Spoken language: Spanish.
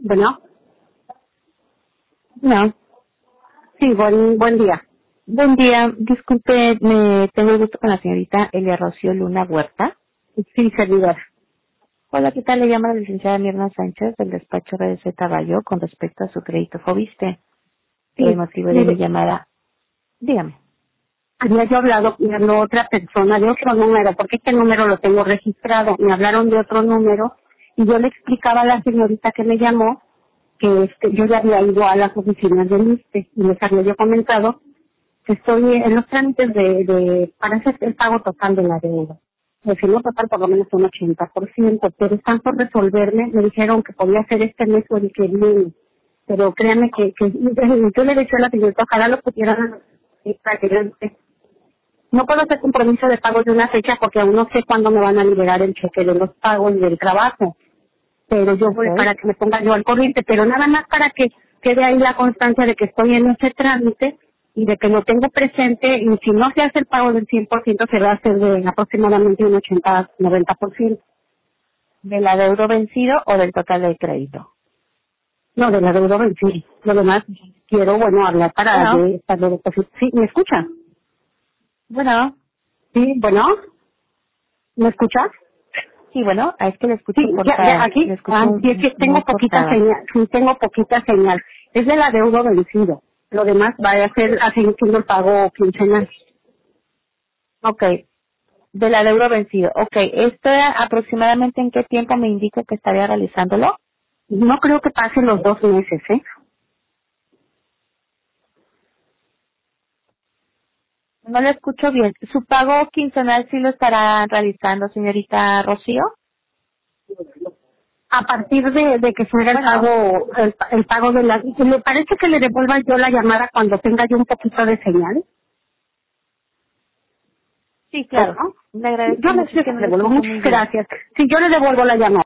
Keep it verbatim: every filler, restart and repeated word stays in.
Bueno, No. sí, buen, buen día. Buen día. Disculpe, me tengo el gusto con la señorita Elia Rocío Luna Huerta. Sí, servidor. Hola, ¿qué tal? Le llama la licenciada Mirna Sánchez del despacho R D C Taballo con respecto a su crédito Fobiste. El Sí, motivo de mi mire, llamada. Dígame. había yo hablado, me habló otra persona de otro número, porque este número lo tengo registrado. Me hablaron de otro número y yo le explicaba a la señorita que me llamó que este, yo ya había ido a las oficinas del ISSSTE y les había yo comentado que estoy en los trámites de, de para hacer el pago total de la deuda. El no total por lo menos un ochenta por ciento, pero están por resolverme. Me dijeron que podía hacer este mes o el que viene. Pero créanme que, que yo le decía a la señorita, ojalá lo pudieran eh, para que yo- no puedo hacer compromiso de pago de una fecha porque aún no sé cuándo me van a liberar el cheque de los pagos y del trabajo. Pero yo voy Ok. para que me ponga yo al corriente, pero nada más para que quede ahí la constancia de que estoy en ese trámite y de que lo tengo presente, y si no se hace el pago del cien por ciento se va a hacer de aproximadamente un ochenta noventa por ciento. ¿Del adeudo vencido o del total del crédito? No, de la deuda vencida. Lo demás quiero, bueno, hablar para Bueno. de, para de, sí, ¿me escucha? Bueno. Sí, bueno, ¿me escuchas? Sí, bueno, es que le Sí, escucho ya, ya, cortada. Le aquí, escucho ah, sí, es que muy tengo poquita cortada. señal, sí, tengo poquita señal. Es del adeudo vencido. Lo demás va a ser, a seguir siendo el pago quincenal. Ok. Del adeudo vencido. Ok. ¿Esto aproximadamente en qué tiempo me indica que estaría realizándolo? No creo que pasen los dos meses, ¿eh? No lo escucho bien. ¿Su pago quincenal sí lo estará realizando, señorita Rocío? A partir de, de que se haga el Bueno, pago, el, el pago de la... ¿Me parece que le devuelva yo la llamada cuando tenga yo un poquito de señal? sí, claro. ¿Bueno? Le Yo agradezco le, mucho, es que no le lo devuelvo, escucho muchas muy bien. gracias. Sí, yo le devuelvo la llamada.